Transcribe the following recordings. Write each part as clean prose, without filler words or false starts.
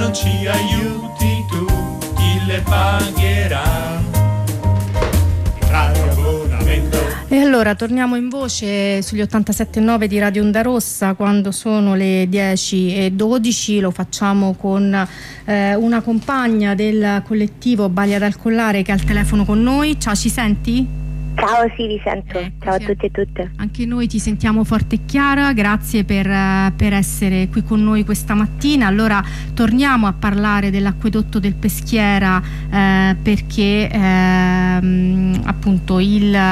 non ci aiuti tu, chi le pagherà? E allora torniamo in voce sugli 87.9 di Radio Onda Rossa quando sono le 10:12. Lo facciamo con una compagna del collettivo Balia dal Collare che è al telefono con noi. Ciao, ci senti? Ciao, sì, vi sento. Ciao a tutti e tutte. Anche noi ti sentiamo forte e chiara, grazie per essere qui con noi questa mattina. Allora torniamo a parlare dell'acquedotto del Peschiera perché appunto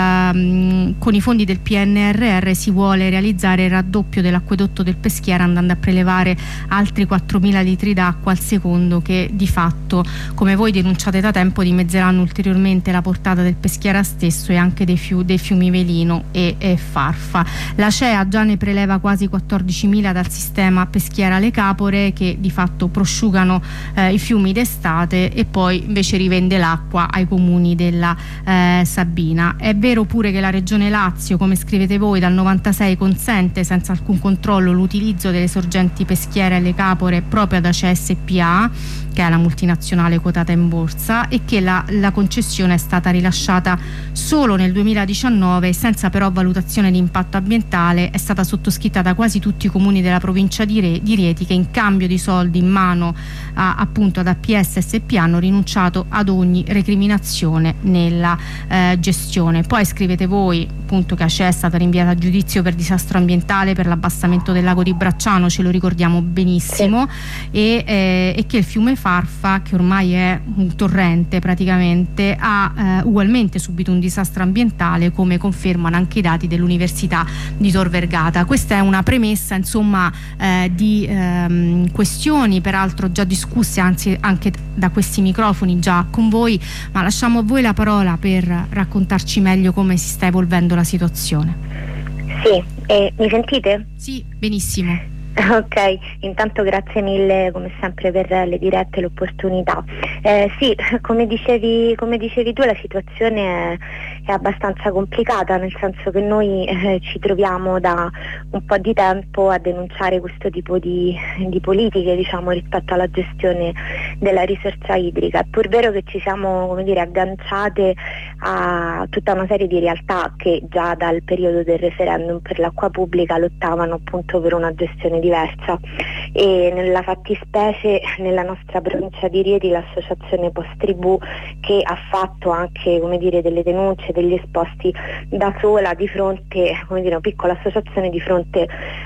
con i fondi del PNRR si vuole realizzare il raddoppio dell'acquedotto del Peschiera, andando a prelevare altri 4.000 litri d'acqua al secondo, che di fatto, come voi denunciate da tempo, dimezzeranno ulteriormente la portata del Peschiera stesso e anche dei fiumi Velino e Farfa. L'Acea già ne preleva quasi 14.000 dal sistema Peschiera Le Capore, che di fatto prosciugano i fiumi d'estate e poi invece rivende l'acqua ai comuni della Sabina. È vero pure che la Regione Lazio, come scrivete voi, dal 96 consente senza alcun controllo l'utilizzo delle sorgenti Peschiera e Le Capore proprio ad Acea SpA, che è la multinazionale quotata in borsa, e che la concessione è stata rilasciata solo nel 2019 senza però valutazione di impatto ambientale. È stata sottoscritta da quasi tutti i comuni della provincia di Rieti, che in cambio di soldi in mano appunto ad APS SpA hanno rinunciato ad ogni recriminazione nella gestione. Poi scrivete voi appunto che Acea è stata rinviata a giudizio per disastro ambientale per l'abbassamento del lago di Bracciano, ce lo ricordiamo benissimo, e che il fiume Farfa, che ormai è un torrente praticamente, ha ugualmente subito un disastro ambientale, come confermano anche i dati dell'Università di Tor Vergata. Questa è una premessa insomma di questioni peraltro già discusse, anzi anche da questi microfoni già con voi, ma lasciamo a voi la parola per raccontarci meglio come si sta evolvendo la situazione. Sì, mi sentite? Sì, benissimo. Ok, intanto grazie mille come sempre per le dirette e l'opportunità. Sì, come dicevi tu, la situazione è abbastanza complicata, nel senso che noi ci troviamo da un po' di tempo a denunciare questo tipo di politiche, diciamo, rispetto alla gestione della risorsa idrica. È pur vero che ci siamo, come dire, agganciate a tutta una serie di realtà che già dal periodo del referendum per l'acqua pubblica lottavano appunto per una gestione diversa, e nella fattispecie nella nostra provincia di Rieti l'associazione Post Tribù, che ha fatto anche, come dire, delle denunce, degli esposti da sola di fronte, come dire, una piccola associazione di fronte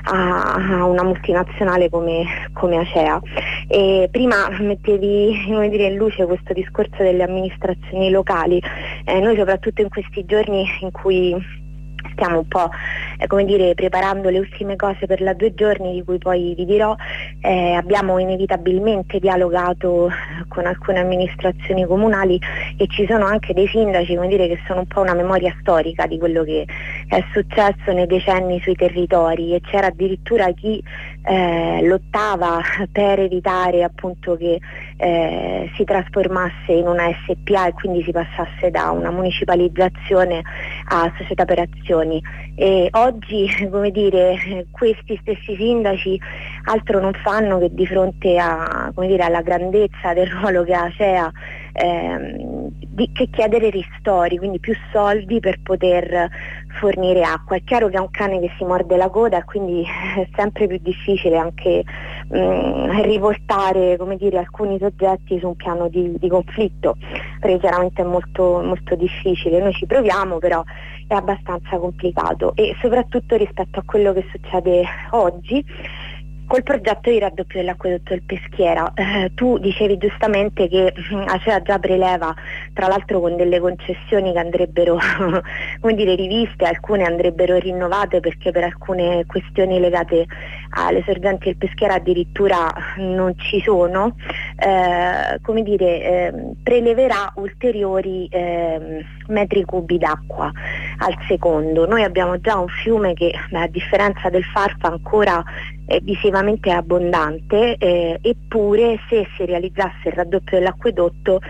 a una multinazionale come Acea. E prima mettevi, come dire, in luce questo discorso delle amministrazioni locali. Noi soprattutto in questi giorni in cui stiamo un po' come dire preparando le ultime cose per la 2 giorni di cui poi vi dirò, abbiamo inevitabilmente dialogato con alcune amministrazioni comunali, e ci sono anche dei sindaci, come dire, che sono un po' una memoria storica di quello che è successo nei decenni sui territori, e c'era addirittura chi lottava per evitare appunto che si trasformasse in una SpA e quindi si passasse da una municipalizzazione a società per azioni. E oggi, come dire, questi stessi sindaci altro non fanno che, di fronte a, come dire, alla grandezza del ruolo che ha Acea, che chiedere ristori, quindi più soldi per poter fornire acqua. È chiaro che è un cane che si morde la coda, e quindi è sempre più difficile anche riportare, come dire, alcuni soggetti su un piano di conflitto, perché chiaramente è molto, molto difficile. Noi ci proviamo, però è abbastanza complicato, e soprattutto rispetto a quello che succede oggi col progetto di raddoppio dell'acquedotto del Peschiera. Tu dicevi giustamente che Acea già preleva, tra l'altro con delle concessioni che andrebbero come dire riviste, alcune andrebbero rinnovate perché per alcune questioni legate alle sorgenti del Peschiera addirittura non ci sono, come dire, preleverà ulteriori metri cubi d'acqua al secondo. Noi abbiamo già un fiume che, a differenza del Farfa, ancora visivamente è abbondante, eppure se si realizzasse il raddoppio dell'acquedotto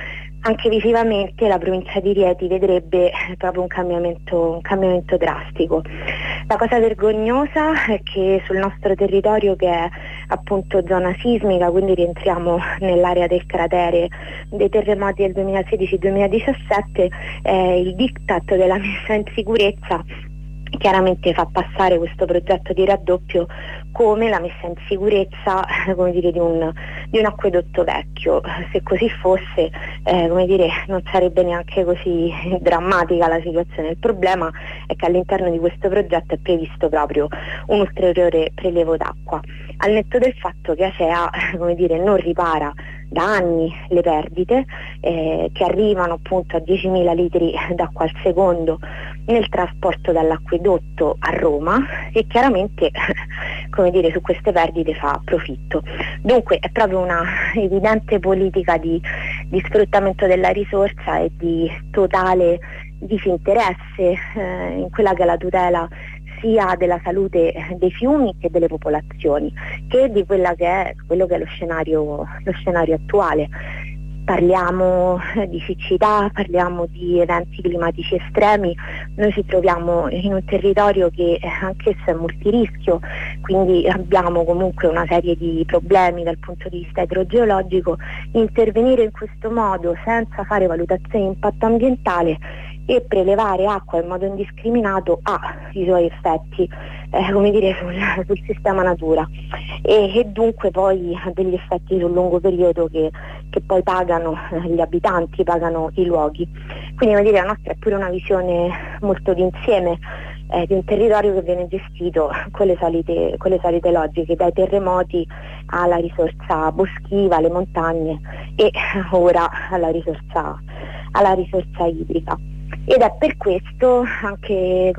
anche visivamente la provincia di Rieti vedrebbe proprio un cambiamento drastico. La cosa vergognosa è che sul nostro territorio, che è appunto zona sismica, quindi rientriamo nell'area del cratere dei terremoti del 2016-2017, il diktat della messa in sicurezza chiaramente fa passare questo progetto di raddoppio come la messa in sicurezza di un acquedotto vecchio. Se così fosse non sarebbe neanche così drammatica la situazione. Il problema è che all'interno di questo progetto è previsto proprio un ulteriore prelievo d'acqua, al netto del fatto che ACEA non ripara da anni le perdite che arrivano appunto a 10.000 litri d'acqua al secondo nel trasporto dall'acquedotto a Roma, e chiaramente su queste perdite fa profitto. Dunque è proprio una evidente politica di sfruttamento della risorsa e di totale disinteresse in quella che è la tutela sia della salute dei fiumi che delle popolazioni, che di quello che è lo scenario attuale. Parliamo di siccità, parliamo di eventi climatici estremi. Noi ci troviamo in un territorio che anch'esso è multirischio, quindi abbiamo comunque una serie di problemi dal punto di vista idrogeologico. Intervenire in questo modo senza fare valutazione di impatto ambientale e prelevare acqua in modo indiscriminato ha i suoi effetti sul sistema natura e dunque poi ha degli effetti sul lungo periodo che poi pagano gli abitanti, pagano i luoghi. Quindi la nostra è pure una visione molto d'insieme di un territorio che viene gestito con le solite logiche, dai terremoti alla risorsa boschiva, alle montagne e ora alla risorsa idrica. Ed è per questo anche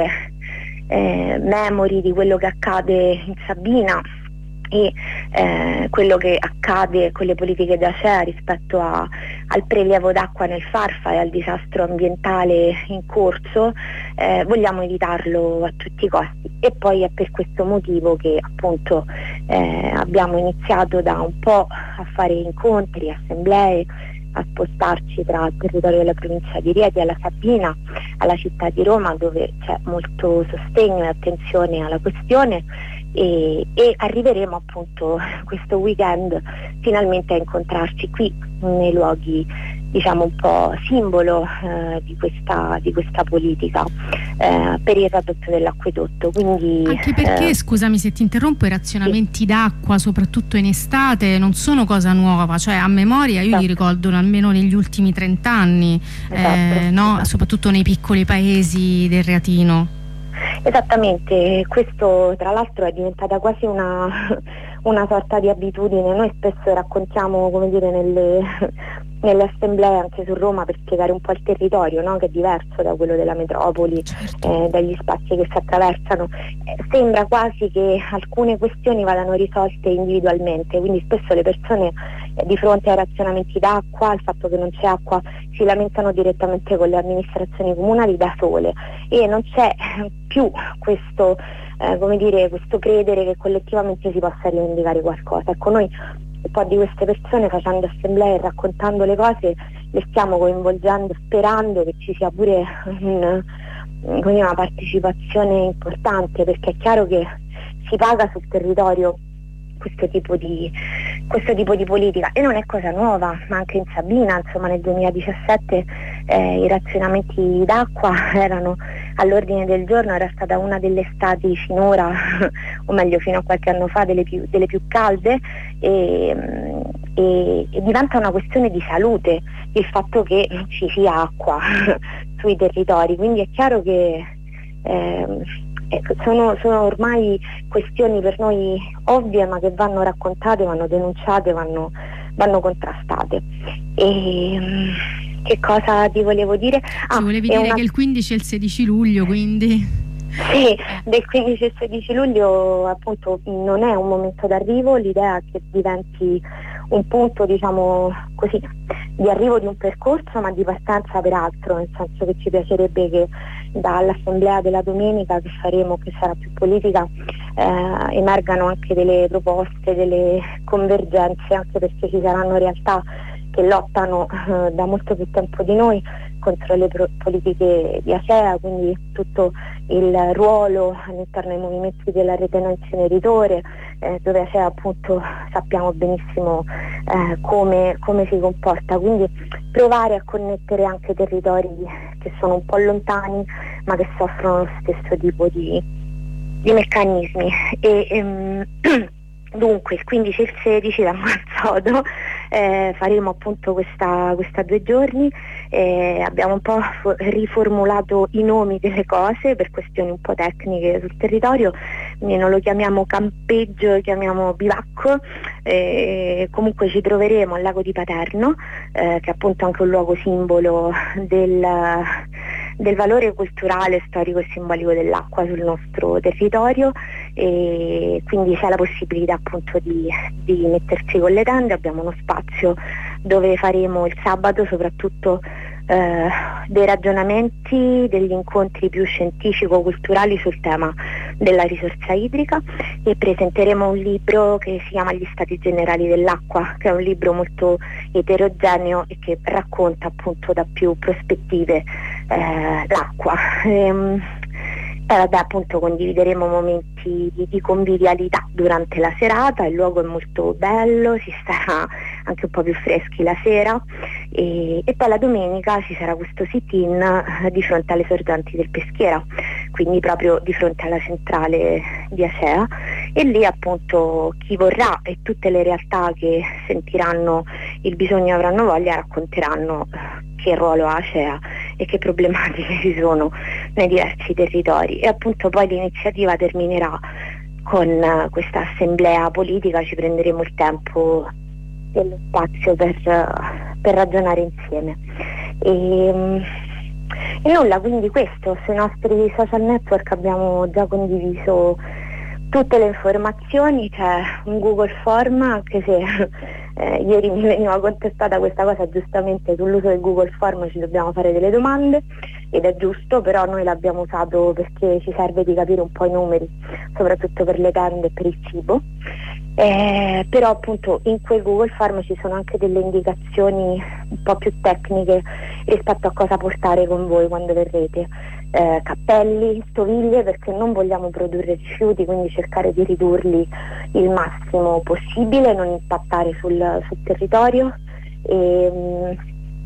memori di quello che accade in Sabina e quello che accade con le politiche d'ACEA rispetto al prelievo d'acqua nel Farfa e al disastro ambientale in corso, vogliamo evitarlo a tutti i costi. E poi è per questo motivo che appunto abbiamo iniziato da un po' a fare incontri, assemblee, a spostarci tra il territorio della provincia di Rieti, alla Sabina, alla città di Roma, dove c'è molto sostegno e attenzione alla questione, e arriveremo appunto questo weekend finalmente a incontrarci qui nei luoghi un po' simbolo di questa politica per il raddoppio dell'acquedotto. Quindi, anche perché, scusami se ti interrompo, i razionamenti d'acqua soprattutto in estate non sono cosa nuova, cioè a memoria io li ricordo almeno negli ultimi 30 anni, esatto. Soprattutto nei piccoli paesi del Reatino. Esattamente, questo tra l'altro è diventata quasi una sorta di abitudine. Noi spesso raccontiamo nelle assemblee anche su Roma per spiegare un po' il territorio, no? Che è diverso da quello della metropoli, certo. Dagli spazi che si attraversano. Sembra quasi che alcune questioni vadano risolte individualmente, quindi spesso le persone di fronte ai razionamenti d'acqua, al fatto che non c'è acqua, si lamentano direttamente con le amministrazioni comunali da sole, e non c'è più questo questo credere che collettivamente si possa rivendicare qualcosa. Ecco, noi un po' di queste persone, facendo assemblee e raccontando le cose, le stiamo coinvolgendo, sperando che ci sia pure una partecipazione importante, perché è chiaro che si paga sul territorio questo tipo di politica, e non è cosa nuova, ma anche in Sabina, nel 2017 i razionamenti d'acqua erano all'ordine del giorno, era stata una delle estati finora, o meglio fino a qualche anno fa, delle più calde, e diventa una questione di salute il fatto che non ci sia acqua sui territori. Quindi è chiaro che sono ormai questioni per noi ovvie, ma che vanno raccontate, vanno denunciate, vanno contrastate. Che cosa ti volevo dire? Ti volevi dire che il 15 e il 16 luglio, quindi... Sì, del 15 e 16 luglio appunto non è un momento d'arrivo, l'idea è che diventi un punto di arrivo di un percorso, ma di partenza per altro, nel senso che ci piacerebbe che dall'assemblea della domenica che faremo, che sarà più politica, emergano anche delle proposte, delle convergenze, anche perché ci saranno realtà che lottano da molto più tempo di noi contro le politiche di Acea, quindi tutto il ruolo all'interno dei movimenti della rete no inceneritore, dove Acea appunto sappiamo benissimo come si comporta, quindi provare a connettere anche territori che sono un po' lontani ma che soffrono lo stesso tipo di meccanismi. Dunque il 15 e il 16 da Marzodo faremo appunto questa 2 giorni, abbiamo un po' riformulato i nomi delle cose per questioni un po' tecniche sul territorio, quindi non lo chiamiamo campeggio, lo chiamiamo bivacco, comunque ci troveremo al lago di Paterno, che è appunto anche un luogo simbolo del valore culturale, storico e simbolico dell'acqua sul nostro territorio, e quindi c'è la possibilità appunto di mettersi con le tende. Abbiamo uno spazio dove faremo il sabato soprattutto dei ragionamenti, degli incontri più scientifico-culturali sul tema della risorsa idrica, e presenteremo un libro che si chiama Gli Stati Generali dell'Acqua, che è un libro molto eterogeneo e che racconta appunto da più prospettive l'acqua. Poi vabbè, appunto condivideremo momenti di convivialità durante la serata, il luogo è molto bello, si starà anche un po' più freschi la sera, e poi la domenica ci sarà questo sit-in di fronte alle sorgenti del Peschiera, quindi proprio di fronte alla centrale di Acea, e lì appunto chi vorrà e tutte le realtà che sentiranno il bisogno e avranno voglia racconteranno che ruolo ha Acea e che problematiche ci sono nei diversi territori, e appunto poi l'iniziativa terminerà con questa assemblea politica, ci prenderemo il tempo e lo spazio per ragionare insieme. E nulla, quindi questo, sui nostri social network abbiamo già condiviso tutte le informazioni, c'è un Google Form, anche se ieri mi veniva contestata questa cosa, giustamente sull'uso del Google Form ci dobbiamo fare delle domande ed è giusto, però noi l'abbiamo usato perché ci serve di capire un po' i numeri, soprattutto per le tende e per il cibo. Però appunto in quel Google Form ci sono anche delle indicazioni un po' più tecniche rispetto a cosa portare con voi quando verrete, cappelli, stoviglie, perché non vogliamo produrre rifiuti, quindi cercare di ridurli il massimo possibile, non impattare sul territorio, e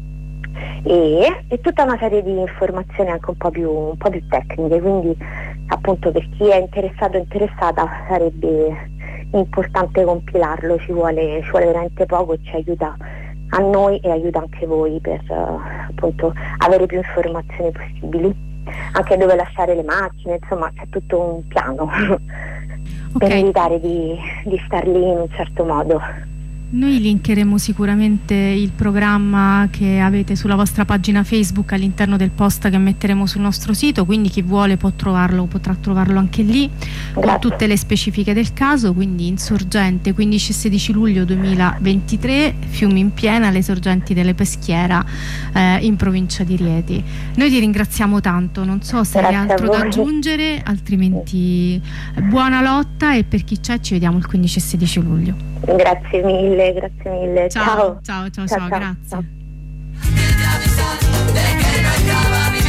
tutta una serie di informazioni anche un po' più tecniche, quindi appunto per chi è interessato o interessata sarebbe importante compilarlo, ci vuole veramente poco e ci aiuta a noi e aiuta anche voi per appunto avere più informazioni possibili, anche dove lasciare le macchine, insomma c'è tutto un piano per evitare di star lì in un certo modo. Noi linkeremo sicuramente il programma che avete sulla vostra pagina Facebook all'interno del post che metteremo sul nostro sito, quindi chi vuole potrà trovarlo anche lì. Grazie. Con tutte le specifiche del caso, quindi Insorgente 15 e 16 luglio 2023, fiumi in piena, le sorgenti delle Peschiera, in provincia di Rieti. Noi ti ringraziamo tanto, non so se hai altro da aggiungere, altrimenti buona lotta, e per chi c'è ci vediamo il 15 e 16 luglio. Grazie mille. Ciao, grazie. Ciao.